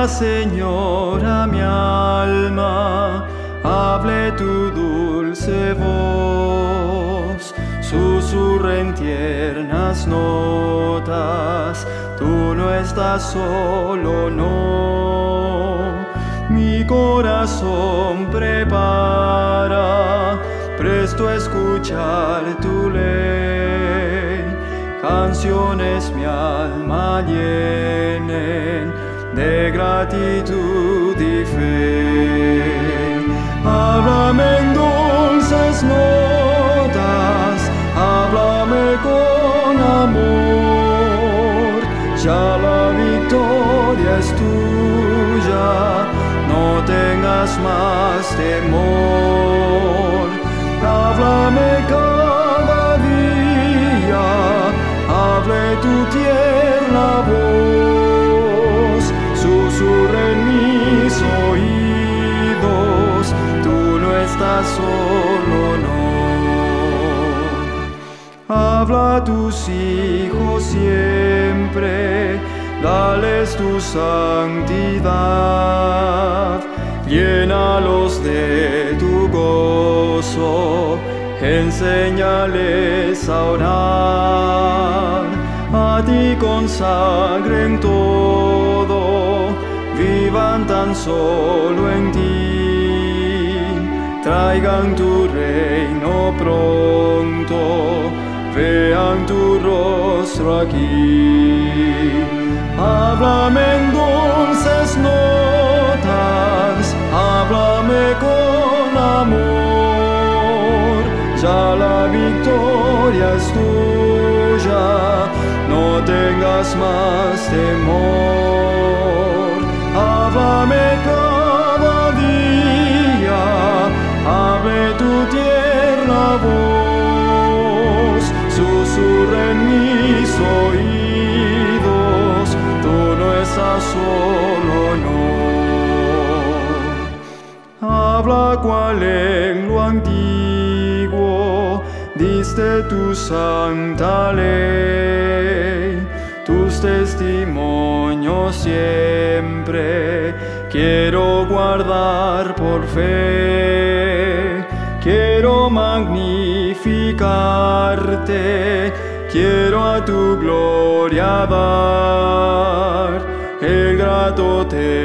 Señor, a mi alma, hable tu dulce voz, susurren tiernas notas, tú no estás solo, no. Mi corazón prepara, presto a escuchar tu ley, canciones mi alma llenen de gratitud y fe. Háblame en dulces notas, háblame con amor, ya la victoria es tuya, no tengas más temor. Háblame cada día, hable tu tierna voz, susurra en mis oídos, tú no estás solo, no. Habla a tus hijos siempre, dales tu santidad, llénalos de tu gozo, enséñales a orar, a ti consagren todo, vivan tan solo en ti, traigan tu reino pronto, vean tu rostro aquí. Háblame en dulces notas, háblame con amor, ya la victoria es tuya, no tengas más temor. Háblame cada día, hable tu tierna voz, susurra en mis oídos, tú no estás solo, no. Habla cual en lo antiguo diste tu santa ley, tus testimonios siempre quiero guardar por fe, quiero magnificarte, quiero a tu gloria dar el grato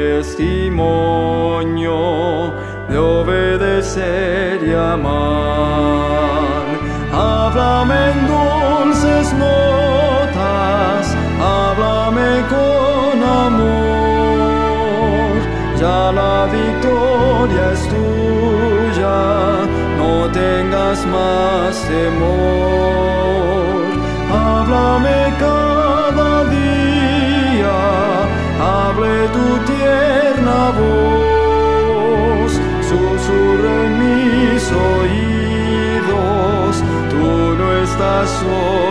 testimonio de obedecer y amar. Háblame en dulces notas, háblame con amor, ya la victoria es tuya, no tengas más temor. Háblame cada día, hable tu tierna voz, susurra en mis oídos, tú no estás solo.